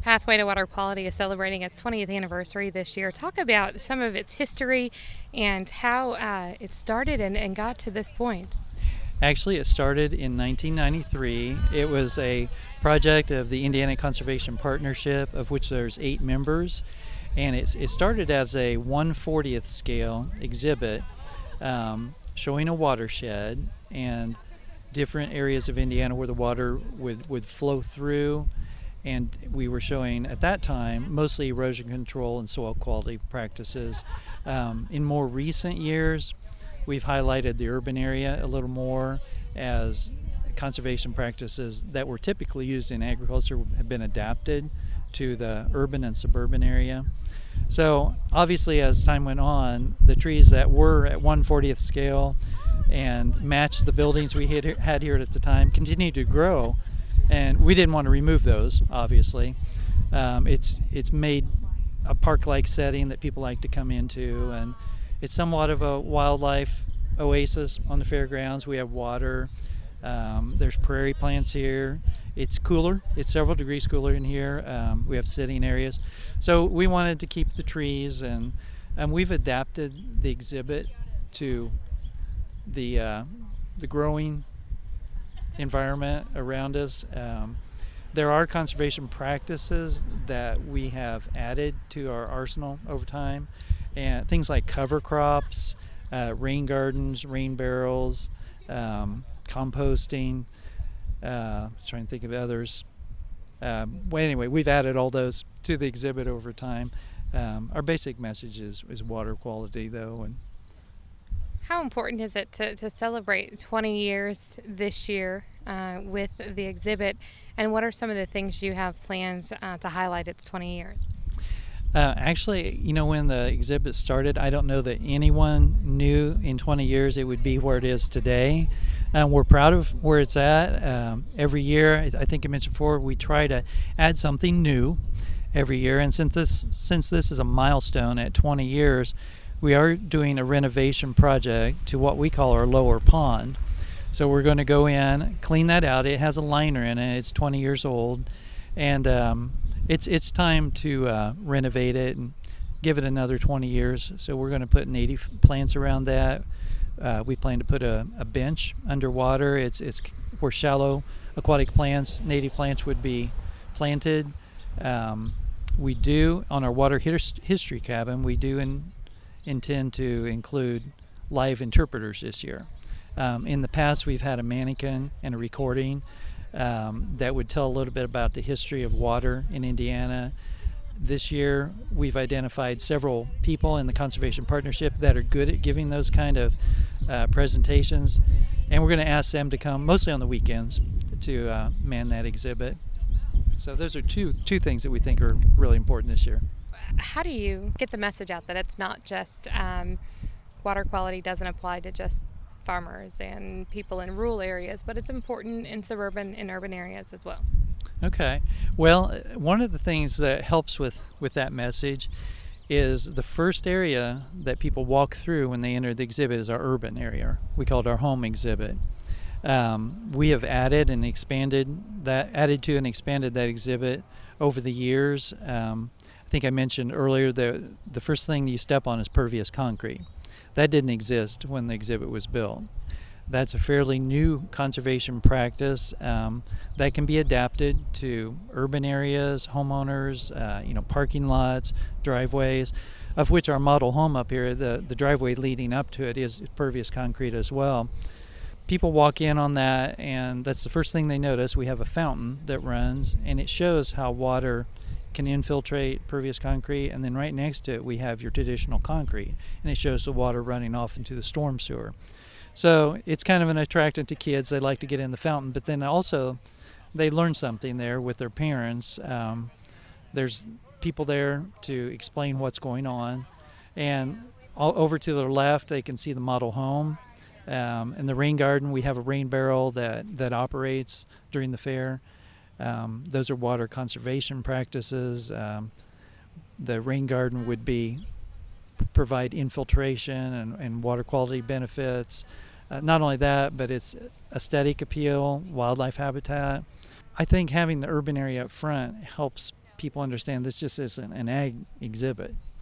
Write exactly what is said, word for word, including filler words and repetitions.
Pathway to Water Quality is celebrating its twentieth anniversary this year. Talk about some of its history and how uh, it started and, and got to this point. Actually, it started in nineteen ninety-three. It was a project of the Indiana Conservation Partnership, of which there's eight members. And it's, it started as a one fortieth scale exhibit um, showing a watershed and different areas of Indiana where the water would, would flow through. And we were showing, at that time, mostly erosion control and soil quality practices. Um, in more recent years, we've highlighted the urban area a little more as conservation practices that were typically used in agriculture have been adapted to the urban and suburban area. So obviously, as time went on, the trees that were at one fortieth scale and matched the buildings we had, had here at the time continued to grow, and we didn't want to remove those, obviously. Um, it's it's made a park-like setting that people like to come into, and it's somewhat of a wildlife oasis on the fairgrounds. We have water. Um, there's prairie plants here. It's cooler. It's several degrees cooler in here. Um, we have sitting areas. So we wanted to keep the trees, and, and we've adapted the exhibit to the uh, the growing environment around us. Um, there are conservation practices that we have added to our arsenal over time, and things like cover crops, uh, rain gardens, rain barrels, um, composting. Uh, trying to think of others. Um, well, anyway, we've added all those to the exhibit over time. Um, our basic message is, is water quality, though. And how important is it to, to celebrate twenty years this year uh, with the exhibit, and what are some of the things you have plans uh, to highlight its twenty years? Uh, actually, you know, when the exhibit started, I don't know that anyone knew in twenty years it would be where it is today. Um, we're proud of where it's at. Um, every year, I think I mentioned before, we try to add something new every year. And since this, since this is a milestone at twenty years, we are doing a renovation project to what we call our lower pond. So we're going to go in, clean that out. It has a liner in it. It's twenty years old. And um, it's it's time to uh, renovate it and give it another twenty years. So we're going to put native plants around that. Uh, we plan to put a, a bench underwater. It's it's where shallow aquatic plants, native plants would be planted. Um, we do on our water his- history cabin. We do in, intend to include live interpreters this year. Um, in the past, we've had a mannequin and a recording um, that would tell a little bit about the history of water in Indiana. This year, we've identified several people in the Conservation Partnership that are good at giving those kind of uh, presentations, and we're going to ask them to come, mostly on the weekends, to uh, man that exhibit. So those are two two things that we think are really important this year. How do you get the message out that it's not just um, water quality doesn't apply to just farmers and people in rural areas, but it's important in suburban and urban areas as well? Okay. Well, one of the things that helps with, with that message is the first area that people walk through when they enter the exhibit is our urban area. We call it our home exhibit. Um, we have added and expanded that, added to and expanded that exhibit over the years. Um, I think I mentioned earlier that the first thing you step on is pervious concrete. That didn't exist when the exhibit was built. That's a fairly new conservation practice um, that can be adapted to urban areas, homeowners, uh, you know, parking lots, driveways, of which our model home up here, the, the driveway leading up to it is pervious concrete as well. People walk in on that, and that's the first thing they notice. We have a fountain that runs, and it shows how water can infiltrate pervious concrete, and then right next to it we have your traditional concrete, and it shows the water running off into the storm sewer. So it's kind of an attractant to kids. They like to get in the fountain, but then also they learn something there with their parents. Um, there's people there to explain what's going on. And all, over to their left, they can see the model home. Um, in the rain garden, we have a rain barrel that, that operates during the fair. Um, those are water conservation practices. Um, the rain garden would be provide infiltration and, and water quality benefits. Uh, not only that, but it's aesthetic appeal, wildlife habitat. I think having the urban area up front helps people understand this just isn't an ag exhibit.